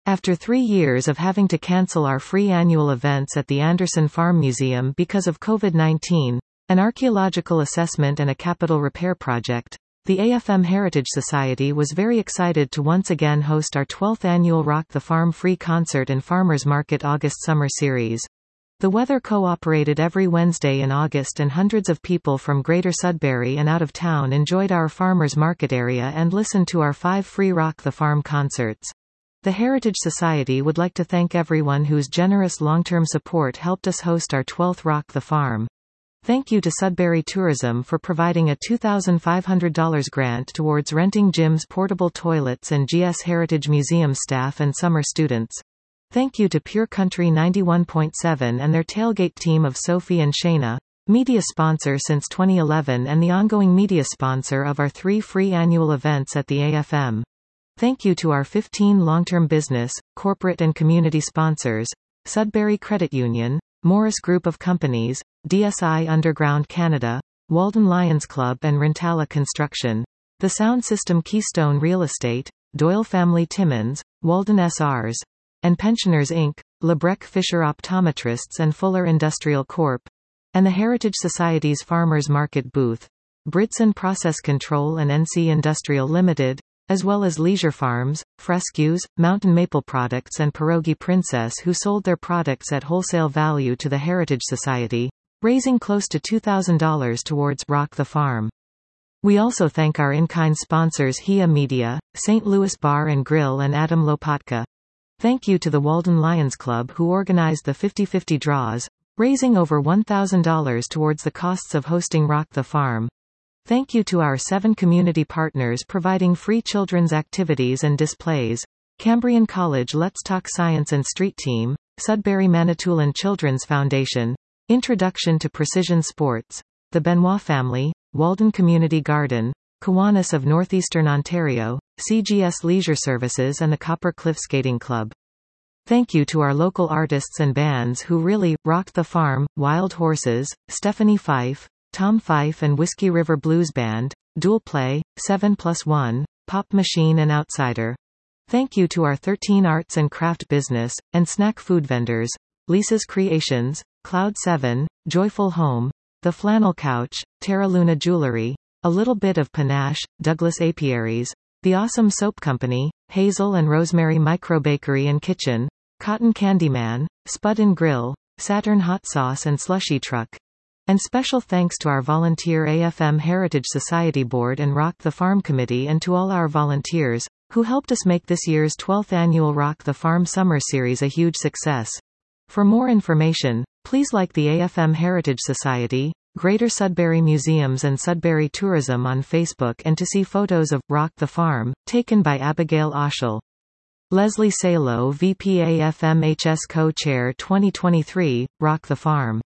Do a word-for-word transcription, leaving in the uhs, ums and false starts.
After three years of having to cancel our free annual events at the Anderson Farm Museum because of COVID nineteen, an archaeological assessment and a capital repair project, the A F M Heritage Society was very excited to once again host our twelfth annual Rock the Farm free concert and Farmers Market August Summer Series. The weather cooperated every Wednesday in August, and hundreds of people from Greater Sudbury and out of town enjoyed our farmers market area and listened to our five free Rock the Farm concerts. The Heritage Society would like to thank everyone whose generous long-term support helped us host our twelfth Rock the Farm. Thank you to Sudbury Tourism for providing a two thousand five hundred dollars grant towards renting gyms, portable toilets, and G S Heritage Museum staff and summer students. Thank you to Pure Country ninety-one point seven and their tailgate team of Sophie and Shayna, media sponsor since twenty eleven and the ongoing media sponsor of our three free annual events at the A F M. Thank you to our fifteen long-term business, corporate and community sponsors: Sudbury Credit Union, Morris Group of Companies, D S I Underground Canada, Walden Lions Club and Rentala Construction, The Sound System Keystone Real Estate, Doyle Family Timmins, Walden S Rs, and Pensioners Incorporated, Lebrecht Fisher Optometrists and Fuller Industrial Corporation, and the Heritage Society's Farmers Market booth, Britson Process Control and N C Industrial Limited, as well as Leisure Farms, Frescues, Mountain Maple Products and Pierogi Princess, who sold their products at wholesale value to the Heritage Society, raising close to two thousand dollars towards Rock the Farm. We also thank our in-kind sponsors H I A Media, Saint Louis Bar and Grill and Adam Lopatka. Thank you to the Walden Lions Club who organized the fifty fifty draws, raising over one thousand dollars towards the costs of hosting Rock the Farm. Thank you to our seven community partners providing free children's activities and displays: Cambrian College Let's Talk Science and Street Team, Sudbury Manitoulin Children's Foundation, Introduction to Precision Sports, the Benoit Family, Walden Community Garden, Kiwanis of Northeastern Ontario, C G S Leisure Services and the Copper Cliff Skating Club. Thank you to our local artists and bands who really rocked the farm: Wild Horses, Stephanie Fife, Tom Fife and Whiskey River Blues Band, Dual Play, seven plus one, Pop Machine and Outsider. Thank you to our thirteen arts and craft business, and snack food vendors: Lisa's Creations, Cloud seven, Joyful Home, The Flannel Couch, Terra Luna Jewelry, A Little Bit of Panache, Douglas Apiaries, The Awesome Soap Company, Hazel and Rosemary Microbakery and Kitchen, Cotton Candy Man, Spud and Grill, Saturn Hot Sauce and Slushy Truck. And special thanks to our volunteer A F M Heritage Society Board and Rock the Farm Committee, and to all our volunteers, who helped us make this year's twelfth annual Rock the Farm Summer Series a huge success. For more information, please like the A F M Heritage Society, Greater Sudbury Museums and Sudbury Tourism on Facebook, and to see photos of Rock the Farm, taken by Abigail Oshel. Leslie Salo, V P A F M H S Co-Chair twenty twenty-three, Rock the Farm.